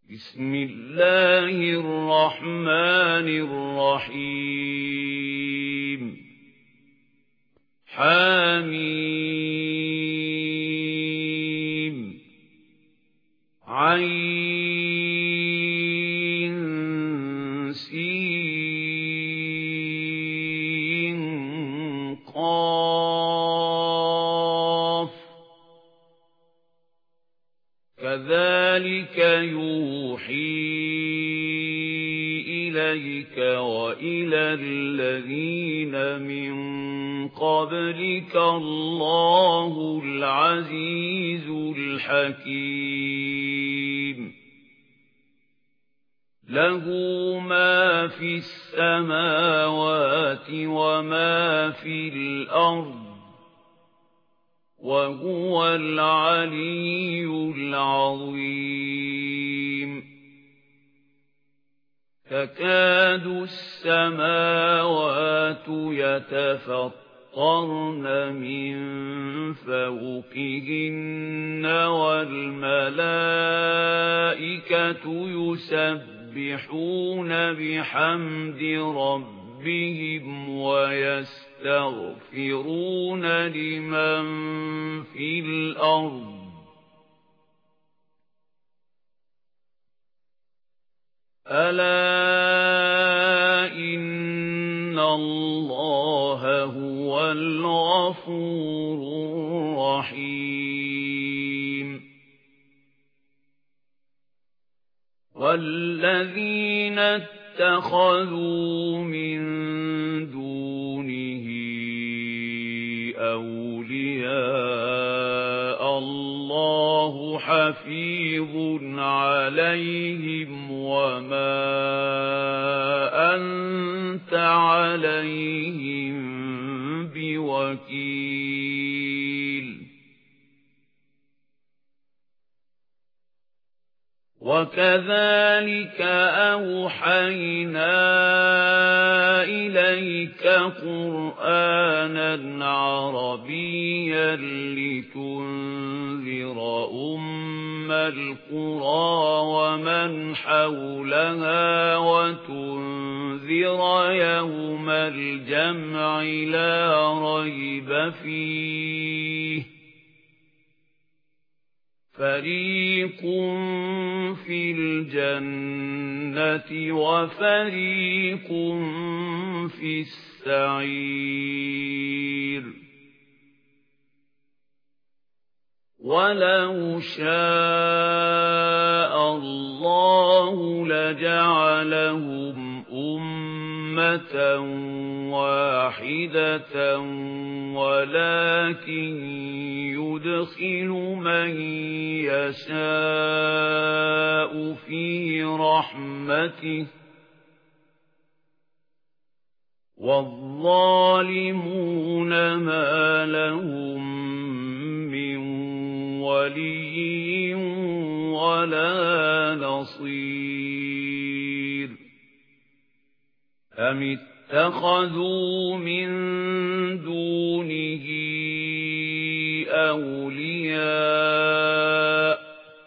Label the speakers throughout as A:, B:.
A: بسم الله الرحمن الرحيم حميم عين سين قاف كذلك يوحي إليك وإلى الذين من قبلك الله العزيز الحكيم له ما في السماوات وما في الأرض وهو العلي العظيم تكاد السماوات يتفطرن من فوقهن والملائكة يسبحون بحمد ربهم ويستغفرون لمن في الأرض ألا إن الله هو الغفور الرحيم والذين اتخذوا من دونه أولياء الله حفيظ عليهم وما أنت عليهم بوكيل وكذلك أوحينا إليك قرآنا عربيا لتنذر القرى ومن حولها وتنذر يوم الجمع لا ريب فيه فريق في الجنة وفريق في السعير ولو شاء الله لجعلهم أمة واحدة ولكن يدخل من يشاء في رحمته والظالمون ما لهم من ولي ولا نصير أم اتخذوا من دونه أولياء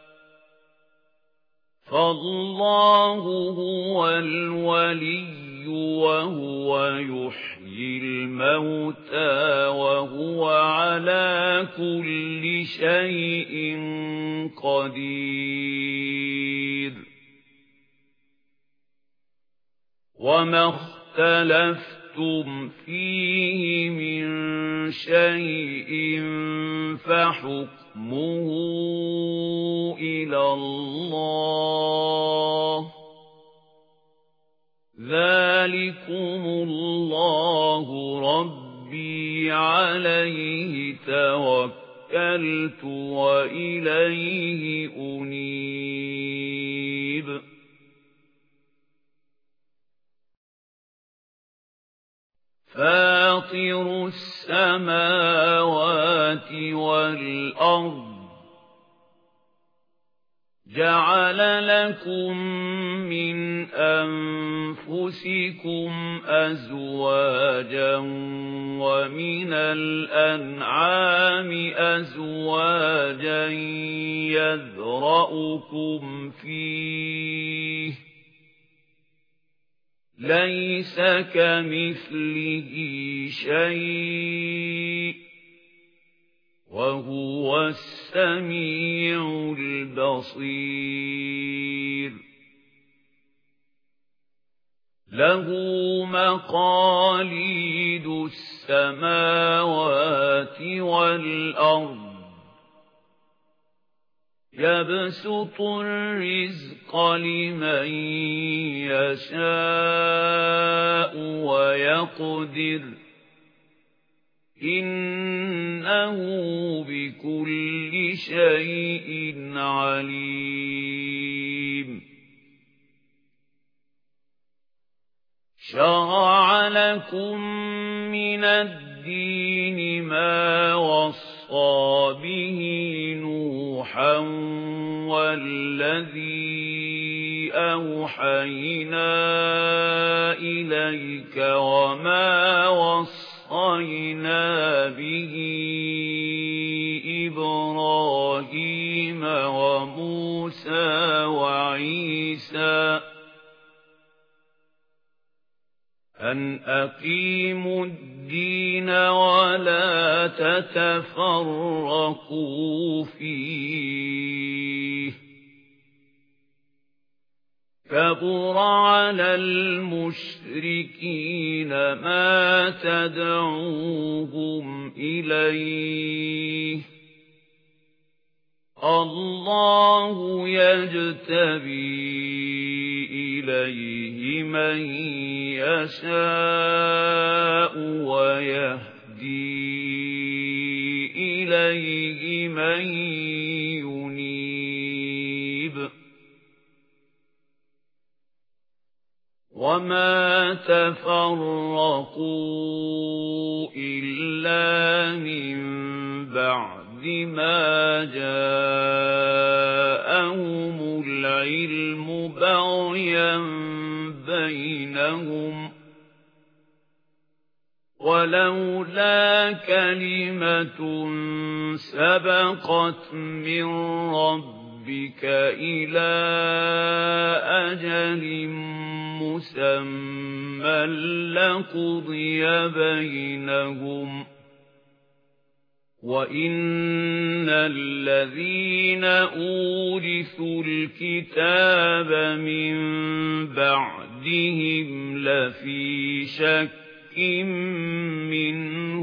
A: فالله هو الولي وهو يحيي الموتى وهو على كل شيء قدير وما اختلفتم فيه من شيء فحكمه إلى الله ذلكم الله ربي عليه توكلت وإليه أنيب فاطر السماوات والأرض جعل لكم من أنفسكم أزواجا ومن الأنعام أزواجا يذرأكم فيه ليس كمثله شيء وهو السميع البصير له مقاليد السماوات والأرض يبسط الرزق لمن يشاء ويقدر إنه بكل شيء عليم شرع لكم من الدين ما وصى به نوحا والذي أوحينا إليك وما وصينا به إبراهيم وموسى وعيسى أن أقيموا الدين ولا تتفرقوا فيه كبر على المشركين ما تدعوهم إليه الله يجتبي إليه من يشاء ويهدي إليه من ينيب وما تفرقوا إلا من بعد ما جاءهم العلم بغيا بينهم ولولا كلمة سبقت من ربك إلى أجل مسمى لقضي بينهم وإن الذين أورثوا الكتاب من بعدهم لفي شك منه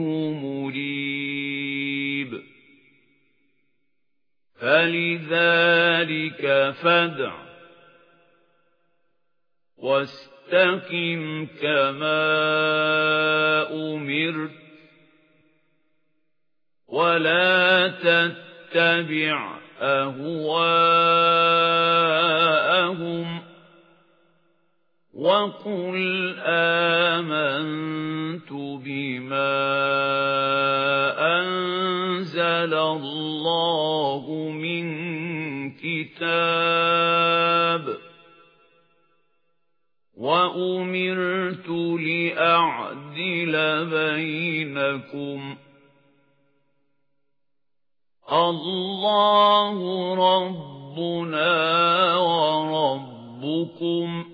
A: مريب فلذلك فادع واستقم كما أمرت ولا تتبع أهواءهم وقل آمنت بما أنزل الله من كتاب وأمرت لأعدل بينكم الله ربنا وربكم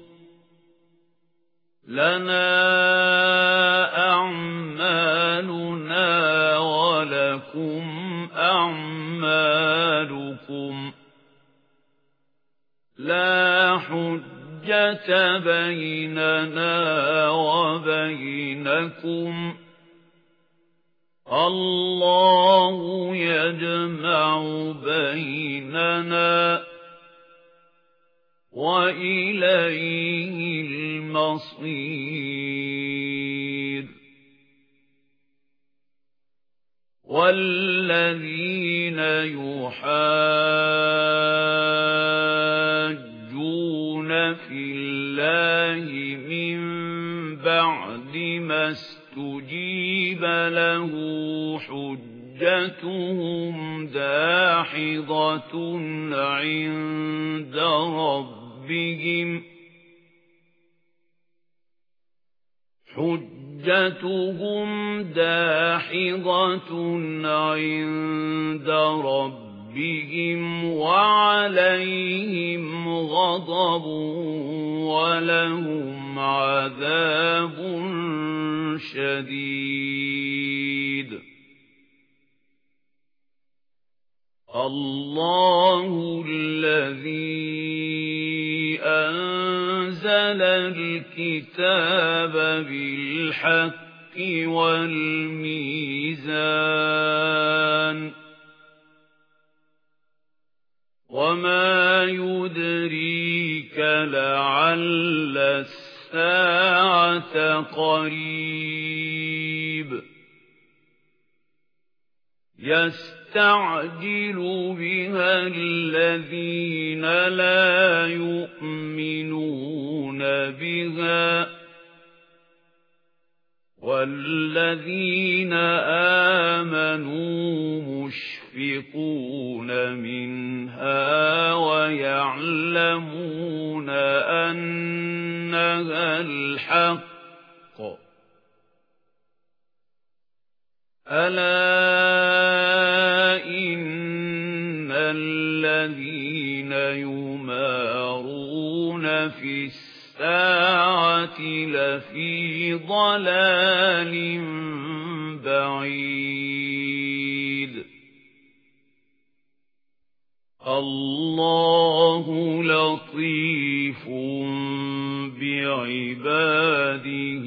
A: لنا أعمالنا ولكم أعمالكم لا حجة بيننا وبينكم الله يجمع بيننا وإليه المصير والذين يحاجون في الله من بعد ما استجيب له حجتهم داحضة عند ربهم عند ربهم وعليهم غضب ولهم عذاب شديد. الله الذي أنزل الكتاب بالحق والميزان وما يدريك لعل الساعة قريب. يستعجل بها الذين لا يؤمنون بها والذين آمنوا مشفقون منها ويعلمون أنها الحق. ألا إن الذين يمارون في الساعة لفي ضلال بعيد. الله لطيف بعباده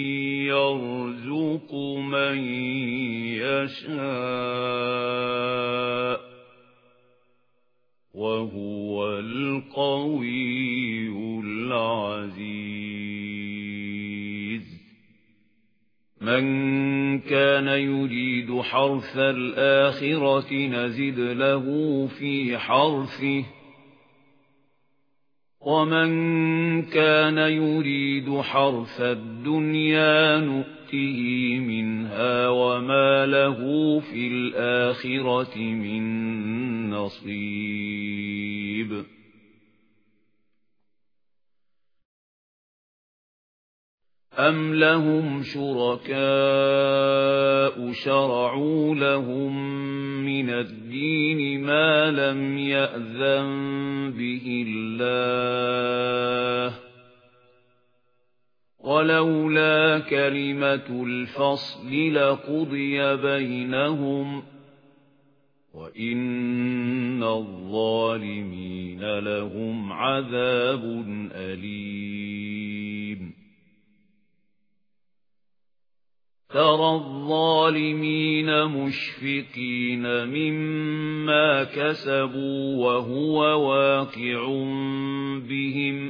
A: يرزق من يشاء وهو القوي العزيز. من كان يريد حرث الآخرة نزد له في حرثه ومن كان يريد حرث الدنيا نؤته منها وما له في الآخرة من نصيب. أم لهم شركاء شرعوا لهم من الدين ما لم يأذن به الله ولولا كلمة الفصل لقضي بينهم وإن الظالمين لهم عذاب أليم. ترى الظالمين مشفقين مما كسبوا وهو واقع بهم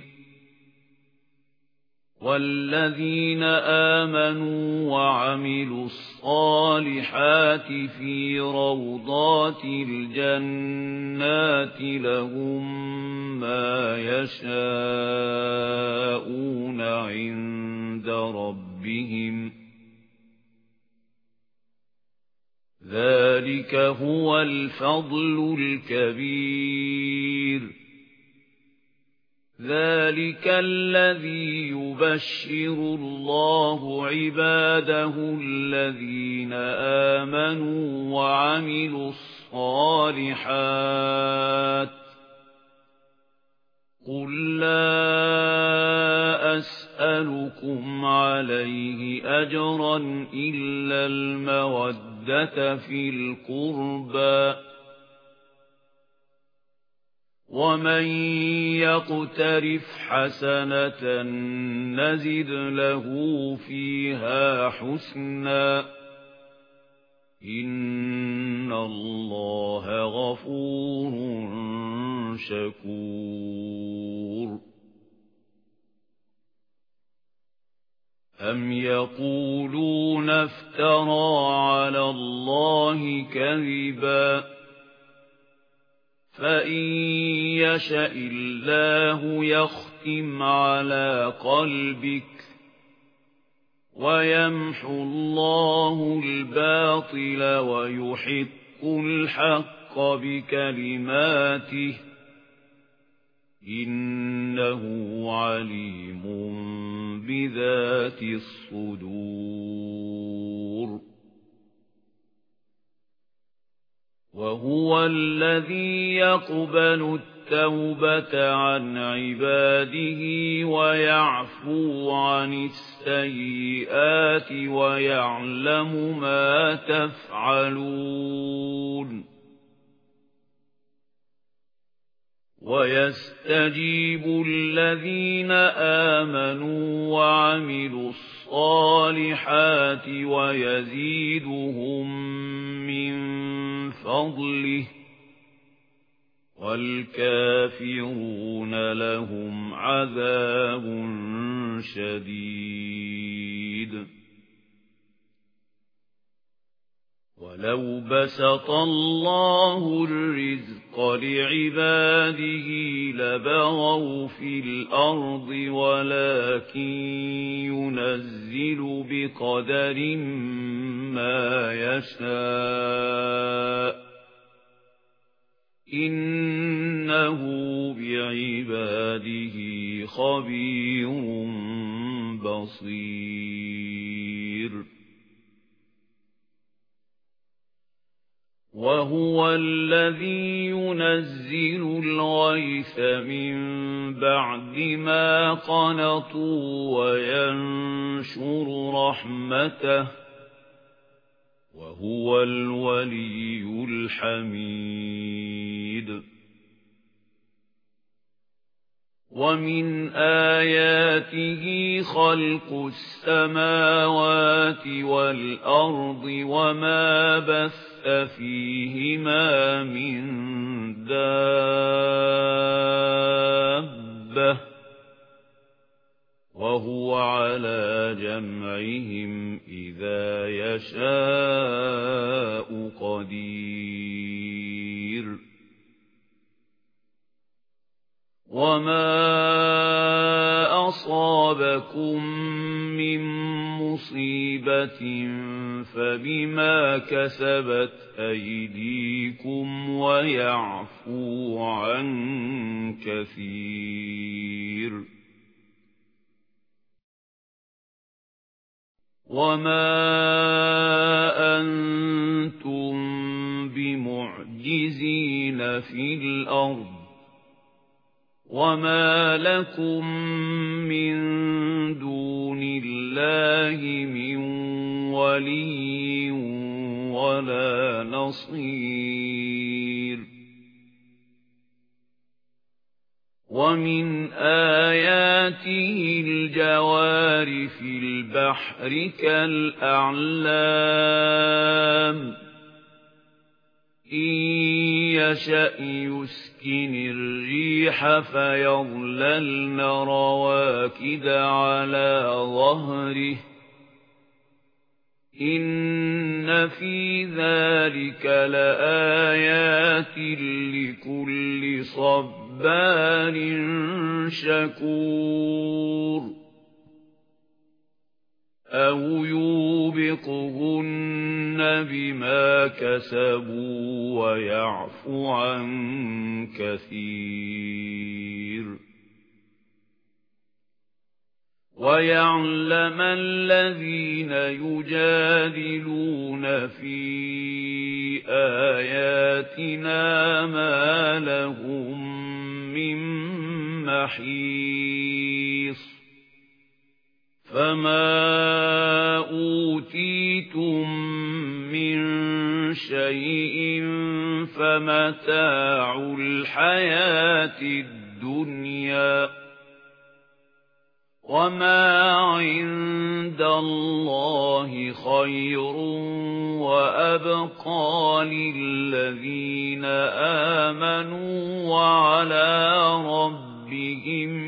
A: والذين آمنوا وعملوا الصالحات في روضات الجنات لهم ما يشاءون عند ربهم ذلك هو الفضل الكبير. ذلك الذي يبشر الله عباده الذين آمنوا وعملوا الصالحات. قل لا أسألكم عليه أجرا إلا المودة في القربى ومن يقترف حسنة نزد له فيها حسنا إن الله غفور شكور. أم يقولون افترى على الله كذبا فإن يشأ الله يختم على قلبك ويمحو الله الباطل ويحق الحق بكلماته إنه عليم بذات الصدور. وهو الذي يقبل التوبة عن عباده ويعفو عن السيئات ويعلم ما تفعلون ويستجيب الذين آمنوا وعملوا الصالحات ويزيدهم من فضله والكافرون لهم عذاب شديد ولو بسط الله الرزق لعباده لبغوا في الأرض ولكن ينزل بقدر ما يشاء إنه بعباده خبير بصير وهو الذي ينزل الغيث من بعد ما قنطوا وينشر رحمته وهو الولي الحميد ومن آياته خلق السماوات والأرض وما بث فيهما من دابة وهو على جمعهم إذا يشاء قدير وما أصابكم من مصيبة فبما كسبت أيديكم ويعفو عن كثير وما أنتم بمعجزين في الأرض وما لكم من دون الله من ولي ولا نصير ومن آياته الجوار في البحر كالأعلام إن يشأ يسكن الريح فيظللن رواكد على ظهره إن في ذلك لآيات لكل صبار شكور أو يوبقهن بما كسبوا ويعفو عن كثير ويعلم الذين يجادلون في آياتنا ما لهم من محيص فما أوتيتم من شيء فمتاع الحياة الدنيا وما عند الله خير وأبقى للذين آمنوا وعلى ربهم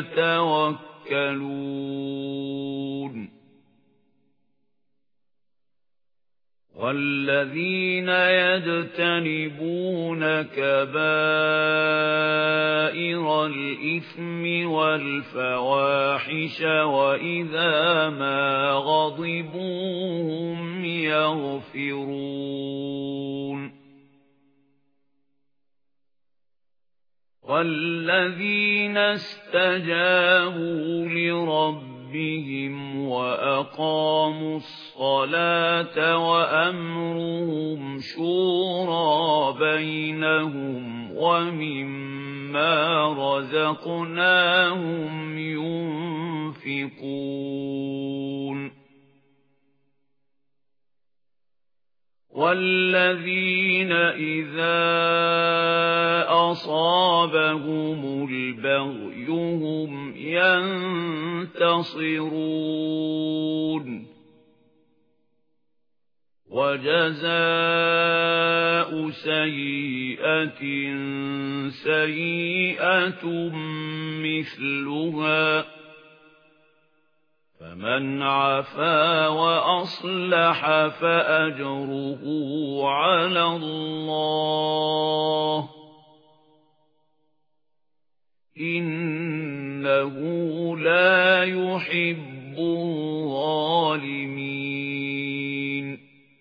A: يتوكلون والذين يجتنبون كبائر الإثم والفواحش وإذا ما غضبوا هم يغفرون والذين استجابوا لربهم رَبِّهِمْ وَأَقَامُوا الصَّلَاةَ وَأَمْرُهُمْ شُورَى بَيْنَهُمْ وَمِمَّا رَزَقْنَاهُمْ يُنْفِقُونَ وَالَّذِينَ إِذَا أَصَابَهُمُ الْبَغْيُ هُمْ يَنتَصِرُونَ وَجَزَاءُ سَيِّئَةٍ سَيِّئَةٌ مِثْلُهَا فَمَنْ عَفَا وَأَصْلَحَ فَأَجْرُهُ عَلَى اللَّهِ إِنَّهُ لَا يُحِبُّ الظَّالِمِينَ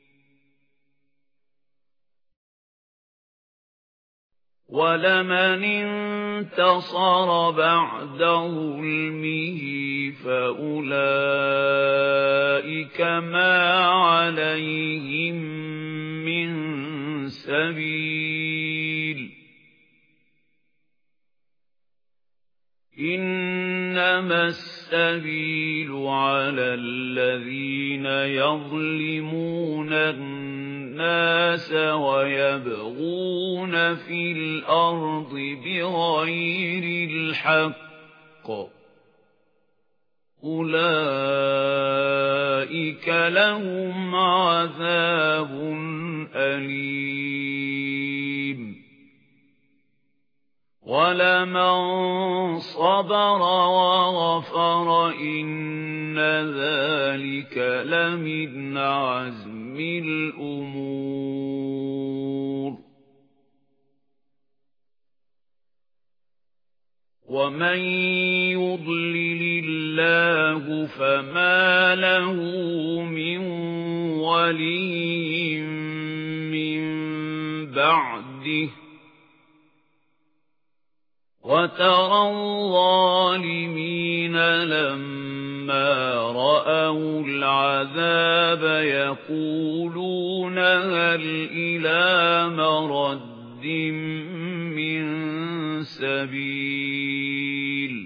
A: وَلَمَنِ انتَصَرَ بَعْدَ ظُلْمِهِ فَأُولَئِكَ مَا عَلَيْهِمْ مِنْ سَبِيلٍ إِنَّمَا السَّبِيلُ عَلَى الَّذِينَ يَظْلِمُونَ النَّاسَ وَيَبْغُونَ فِي الْأَرْضِ بِغَيْرِ الْحَقِّ أُولَئِكَ لَهُمْ عَذَابٌ أَلِيمٌ وَلَمَنْ صَبَرَ وَغَفَرَ إِنَّ ذَلِكَ لَمِنْ عَزْمِ الْأُمُورِ وَمَنْ يُضْلِلِ اللَّهُ فَمَا لَهُ مِنْ وَلِيٍّ مِنْ بَعْدِهِ وَتَرَى الظَّالِمِينَ لَمَّا رَأَوُا الْعَذَابَ يَقُولُونَ هَلْ إِلَى مَرَدٍّ مِّن سَبِيلٍ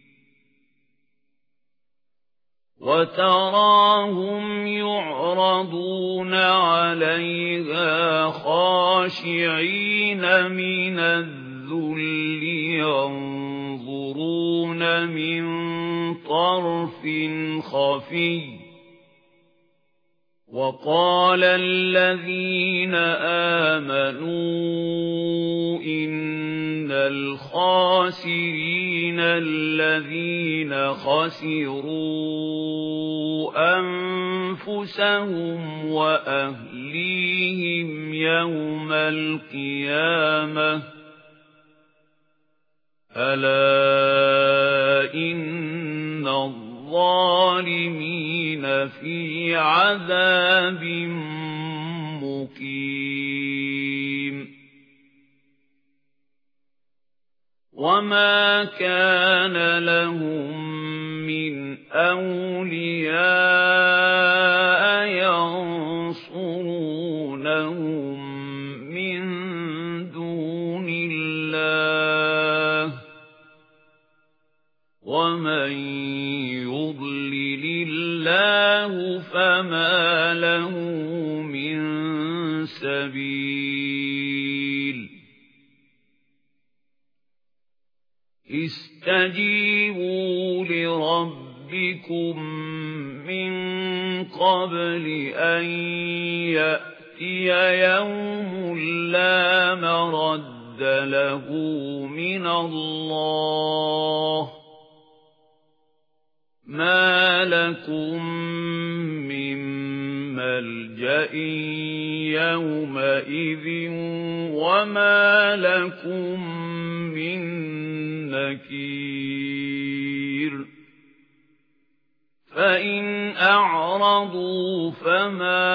A: وَتَرَاهُمْ يُعْرَضُونَ عَلَيْهَا خَاشِعِينَ مِنَ الذُّلِّ يَنظُرُونَ مِن طَرْفٍ خَفِيٍّ وَقَالَ الَّذِينَ آمَنُوا إِنَّ الْخَاسِرِينَ الَّذِينَ خَسِرُوا أَنفُسَهُمْ وَأَهْلِيهِمْ يَوْمَ الْقِيَامَةِ أَلَا إِنَّ الظَّالِمِينَ فِي عَذَابٍ مُقِيمٍ وَمَا كَانَ لَهُم مِّنْ أَوْلِيَاءَ يَنصُرُونَهُم مِّن دُونِ اللَّهِ وَمَن يُضْلِلِ اللَّهُ فَمَا لَهُ مِن سَبِيلٍ اسْتَجِيبُوا لِرَبِّكُم مِّن قَبْلِ أَن يَأْتِيَ يَوْمٌ لَّا مَرَدَّ لَهُ مِنَ اللَّهِ مَا لَكُم مِّن مَّلْجَإٍ يَوْمَئِذٍ وَمَا لَكُم مِّن نَّكِيرٍ فَإِنْ أَعْرَضُوا فَمَا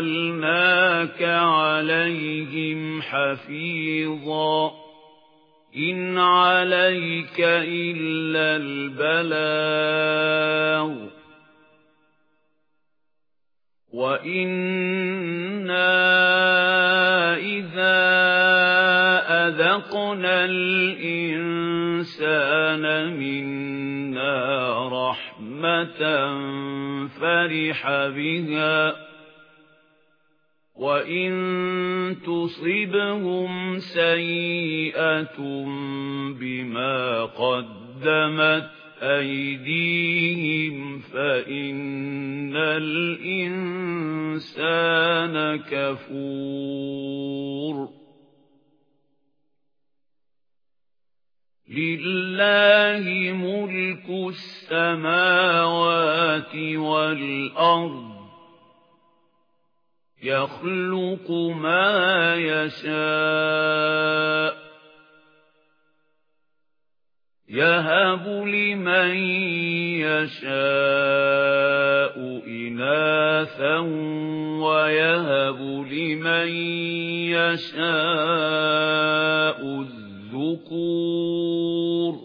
A: أَرْسَلْنَاكَ عَلَيْهِمْ حَفِيظًا إِنْ عَلَيْكَ إِلَّا الْبَلَاغُ وَإِنَّا إِذَا أَذَقْنَا الْإِنسَانَ مِنَّا رَحْمَةً فَرِحَ بِهَا وَإِن تُصِبْهُمْ سَيِّئَةٌ بِمَا قَدَّمَتْ أَيْدِيهِمْ فَإِنَّ الْإِنسَانَ كَفُورٌ لِلَّهِ مُلْكُ السَّمَاوَاتِ وَالْأَرْضِ يَخْلُقُ مَا يَشَاءُ يَهَبُ لِمَن يَشَاءُ إِنَاثًا وَيَهَبُ لِمَن يَشَاءُ الذُّكُورَ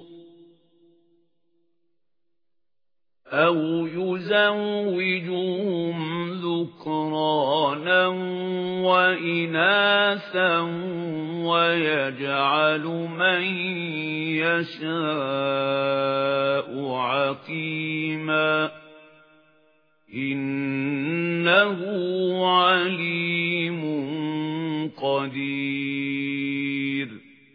A: أَوْ يُزَوِّجُهُمْ ذُكْرَانًا وَإِنَاثًا وَيَجْعَلُ مَن يَشَاءُ عَقِيمًا إِنَّهُ عَلِيمٌ قَدِيرٌ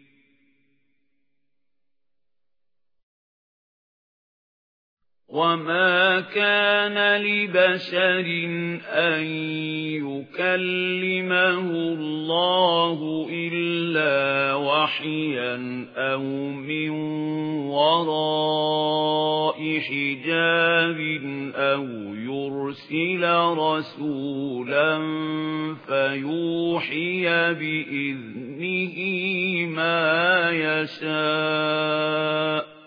A: وَمَا كَانَ لِبَشَرٍ أَن يُكَلِّمَهُ اللَّهُ إِلَّا وَحْيًا أَوْ مِن وَرَاءِ حِجَابٍ أَوْ يُرْسِلَ رَسُولًا فَيُوحِيَ بِإِذْنِهِ مَا يَشَاءُ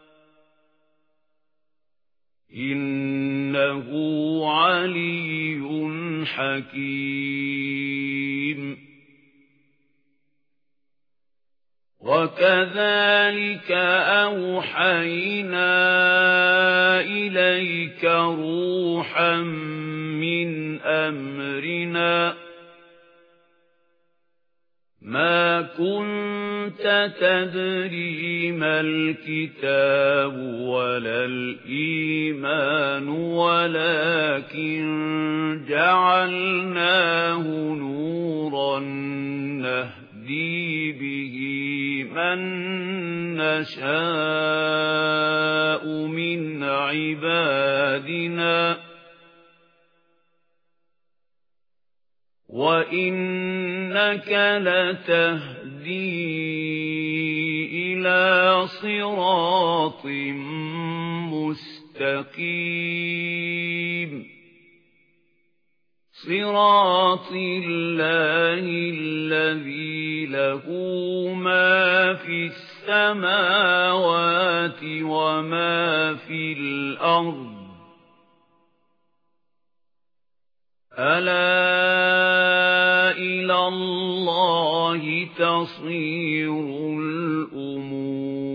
A: إِنَّهُ عَلِيٌّ حَكِيمٌ وَكَذَلِكَ أَوْحَيْنَا إِلَيْكَ رُوحًا مِنْ أَمْرِنَا مَا كُنْتَ تَدْرِي مَا الْكِتَابُ وَلَا الْإِيمَانُ وَلَكِنْ جَعَلْنَاهُ نُورًا نَهْدِي بِهِ مَن نَّشَاءُ مِنْ عِبَادِنَا وَإِنَّكَ لَتَهْدِي إِلَى صِرَاطٍ مُسْتَقِيمٍ صِرَاطِ اللَّهِ الَّذِي لَهُ مَا فِي السَّمَاوَاتِ وَمَا فِي الْأَرْضِ أَلَا إِلَى اللَّهِ تَصِيرُ الْأُمُورُ